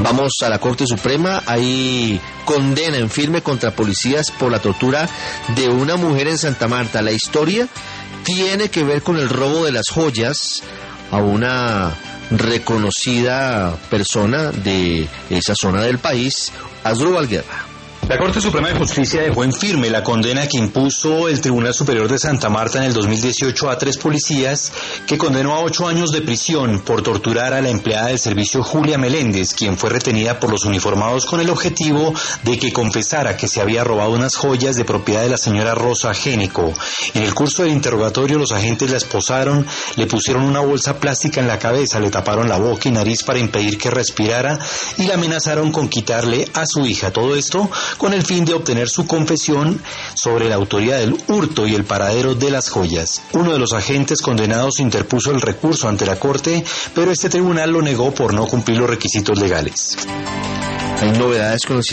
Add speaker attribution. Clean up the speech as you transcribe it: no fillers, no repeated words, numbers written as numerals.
Speaker 1: Vamos a la Corte Suprema. Hay condena en firme contra policías por la tortura de una mujer en Santa Marta. La historia tiene que ver con el robo de las joyas a una reconocida persona de esa zona del país, Asdrúbal Guerra.
Speaker 2: La Corte Suprema de Justicia dejó en firme la condena que impuso el Tribunal Superior de Santa Marta en el 2018 a 3 policías, que condenó a 8 años de prisión por torturar a la empleada del servicio Julia Meléndez, quien fue retenida por los uniformados con el objetivo de que confesara que se había robado unas joyas de propiedad de la señora Rosa Génico. En el curso del interrogatorio, los agentes la esposaron, le pusieron una bolsa plástica en la cabeza, le taparon la boca y nariz para impedir que respirara y la amenazaron con quitarle a su hija. Todo esto con el fin de obtener su confesión sobre la autoría del hurto y el paradero de las joyas. Uno de los agentes condenados interpuso el recurso ante la Corte, pero este tribunal lo negó por no cumplir los requisitos legales.
Speaker 1: Hay novedades con los